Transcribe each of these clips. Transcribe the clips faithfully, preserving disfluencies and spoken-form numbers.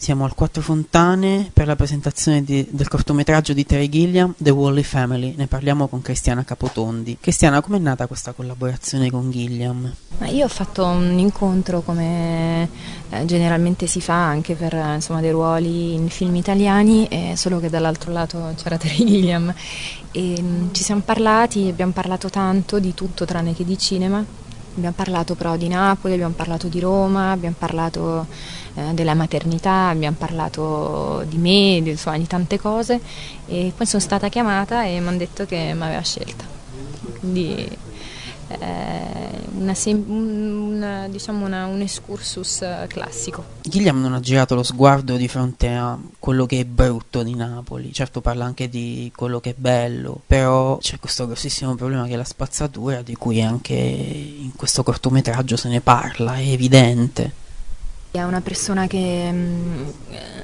Siamo al Quattro Fontane per la presentazione di, del cortometraggio di Terry Gilliam, The Wally Family. Ne parliamo con Cristiana Capotondi. Cristiana, com'è nata questa collaborazione con Gilliam? Ma io ho fatto un incontro come eh, generalmente si fa anche per insomma, dei ruoli in film italiani, eh, solo che dall'altro lato c'era Terry Gilliam. E, mh, ci siamo parlati, abbiamo parlato tanto di tutto tranne che di cinema. Abbiamo parlato però di Napoli, abbiamo parlato di Roma, abbiamo parlato eh, della maternità, abbiamo parlato di me, di, insomma, di tante cose, e poi sono stata chiamata e mi hanno detto che mi aveva scelta. Quindi eh, una, un, diciamo una, un excursus classico. Gilliam non ha girato lo sguardo di fronte a quello che è brutto di Napoli, certo parla anche di quello che è bello, però c'è questo grossissimo problema che è la spazzatura, di cui anche in questo cortometraggio se ne parla, è evidente. È una persona che mh,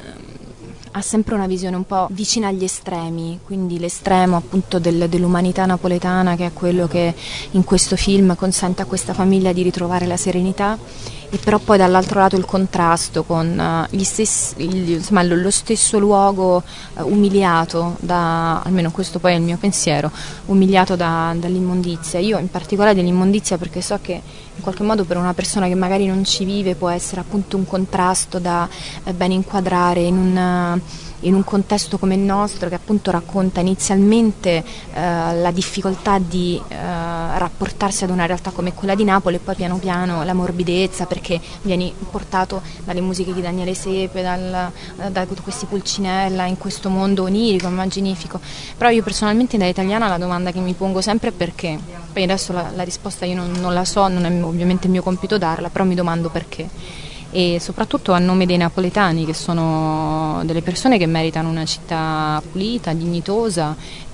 ha sempre una visione un po' vicina agli estremi, quindi l'estremo appunto del, dell'umanità napoletana, che è quello che in questo film consente a questa famiglia di ritrovare la serenità, e però poi dall'altro lato il contrasto con uh, gli stessi, gli, insomma, lo, lo stesso luogo uh, umiliato da, almeno questo poi è il mio pensiero, umiliato da, dall'immondizia. Io in particolare dell'immondizia perché so che in qualche modo per una persona che magari non ci vive può essere appunto un contrasto da eh, ben inquadrare in un, in un contesto come il nostro, che appunto racconta inizialmente eh, la difficoltà di eh, rapportarsi ad una realtà come quella di Napoli, e poi piano piano la morbidezza, perché vieni portato dalle musiche di Daniele Sepe, dal, da questi Pulcinella, in questo mondo onirico, immaginifico. Però io personalmente da italiana la domanda che mi pongo sempre è perché. Poi adesso la, la risposta io non, non la so, non è ovviamente il mio compito darla, però mi domando perché. E soprattutto a nome dei napoletani, che sono delle persone che meritano una città pulita, dignitosa,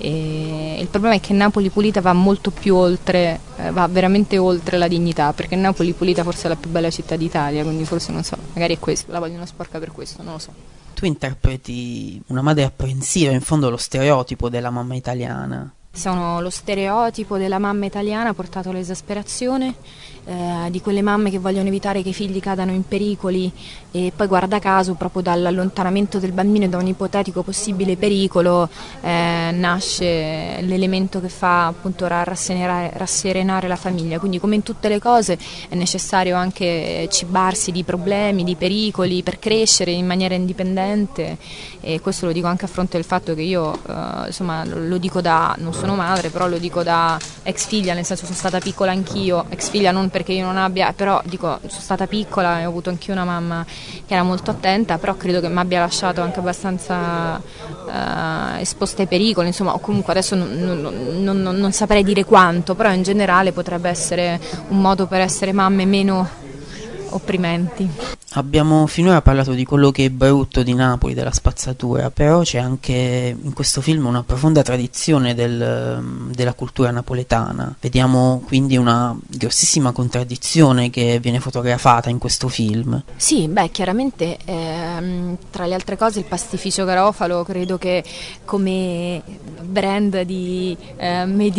e il problema è che Napoli pulita va molto più oltre, eh, va veramente oltre la dignità, perché Napoli pulita forse è la più bella città d'Italia, quindi forse non so, magari è questo, la vogliono sporca per questo, non lo so. Tu interpreti una madre apprensiva, in fondo lo stereotipo della mamma italiana. Sono lo stereotipo della mamma italiana portato all'esasperazione, eh, di quelle mamme che vogliono evitare che i figli cadano in pericoli, e poi guarda caso proprio dall'allontanamento del bambino da un ipotetico possibile pericolo eh, nasce l'elemento che fa appunto rasserenare, rasserenare la famiglia. Quindi come in tutte le cose è necessario anche cibarsi di problemi, di pericoli per crescere in maniera indipendente, e questo lo dico anche a fronte del fatto che io eh, insomma lo dico da, non sono madre, però lo dico da ex figlia, nel senso sono stata piccola anch'io, ex figlia non perché io non abbia, però dico sono stata piccola e ho avuto anch'io una mamma che era molto attenta, però credo che mi abbia lasciato anche abbastanza eh, esposta ai pericoli, insomma, o comunque adesso non, non, non, non saprei dire quanto, però in generale potrebbe essere un modo per essere mamme meno opprimenti. Abbiamo finora parlato di quello che è brutto di Napoli, della spazzatura, però c'è anche in questo film una profonda tradizione del, della cultura napoletana. Vediamo quindi una grossissima contraddizione che viene fotografata in questo film. Sì, beh, chiaramente ehm, tra le altre cose il pasticcio Garofalo credo che come brand di eh, Made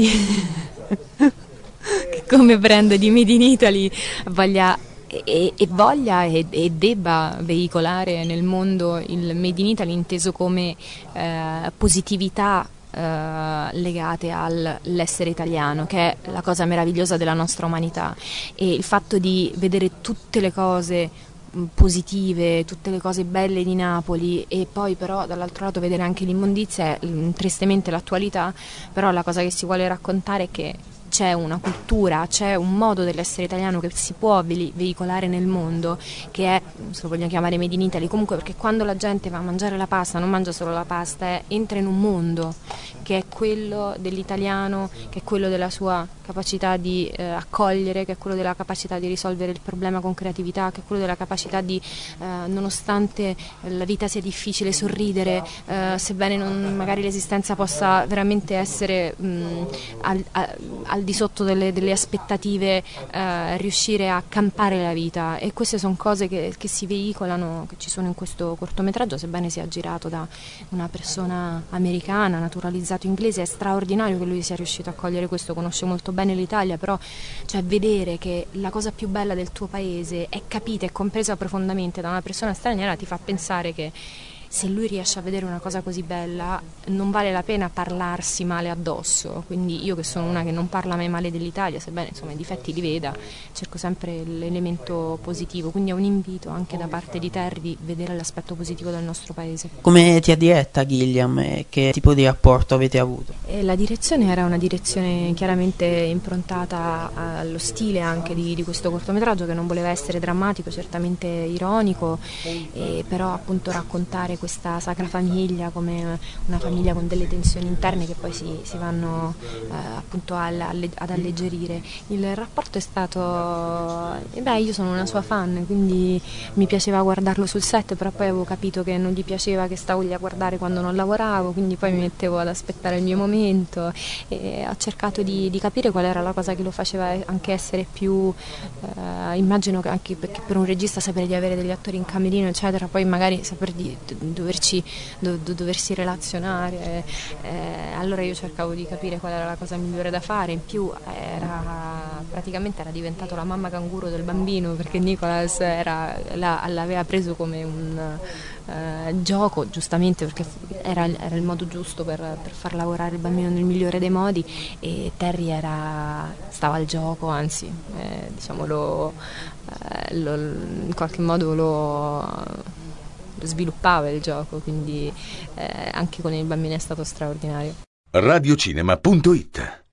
in come brand di Made in Italy voglia E, e voglia e, e debba veicolare nel mondo il Made in Italy inteso come eh, positività eh, legate all'essere italiano, che è la cosa meravigliosa della nostra umanità, e il fatto di vedere tutte le cose positive, tutte le cose belle di Napoli, e poi però dall'altro lato vedere anche l'immondizia, è tristemente l'attualità, però la cosa che si vuole raccontare è che c'è una cultura, c'è un modo dell'essere italiano che si può veicolare nel mondo, che è, se lo vogliamo chiamare Made in Italy, comunque, perché quando la gente va a mangiare la pasta non mangia solo la pasta, eh, entra in un mondo che è quello dell'italiano, che è quello della sua capacità di eh, accogliere, che è quello della capacità di risolvere il problema con creatività, che è quello della capacità di, eh, nonostante la vita sia difficile, sorridere, eh, sebbene non, magari l'esistenza possa veramente essere mh, al, al, al di sotto delle, delle aspettative, eh, riuscire a campare la vita, e queste sono cose che, che si veicolano, che ci sono in questo cortometraggio, sebbene sia girato da una persona americana, naturalizzato inglese. È straordinario che lui sia riuscito a cogliere questo, conosce molto bene l'Italia, però cioè vedere che la cosa più bella del tuo paese è capita e compresa profondamente da una persona straniera ti fa pensare che se lui riesce a vedere una cosa così bella non vale la pena parlarsi male addosso. Quindi io, che sono una che non parla mai male dell'Italia, sebbene insomma i difetti li veda, cerco sempre l'elemento positivo, quindi è un invito anche da parte di Terry di vedere l'aspetto positivo del nostro paese. Come ti ha diretta Gilliam e che tipo di rapporto avete avuto? E la direzione era una direzione chiaramente improntata allo stile anche di, di questo cortometraggio, che non voleva essere drammatico, certamente ironico, e però appunto raccontare questa sacra famiglia come una famiglia con delle tensioni interne che poi si, si vanno eh, appunto al, alle, ad alleggerire. Il rapporto è stato, eh beh, io sono una sua fan, quindi mi piaceva guardarlo sul set, però poi avevo capito che non gli piaceva che stavo lì a guardare quando non lavoravo, quindi poi mi mettevo ad aspettare il mio momento, e ho cercato di, di capire qual era la cosa che lo faceva anche essere più, eh, immagino che anche perché per un regista sapere di avere degli attori in camerino eccetera, poi magari saper di doverci do, do, doversi relazionare, eh, allora io cercavo di capire qual era la cosa migliore da fare. In più era praticamente era diventato la mamma canguro del bambino, perché Nicholas era, la, l'aveva preso come un eh, gioco, giustamente, perché era, era il modo giusto per, per far lavorare il bambino nel migliore dei modi, e Terry era, stava al gioco, anzi eh, diciamo lo, eh, lo, in qualche modo lo sviluppava il gioco, quindi eh, anche con il bambino è stato straordinario. radiocinema punto it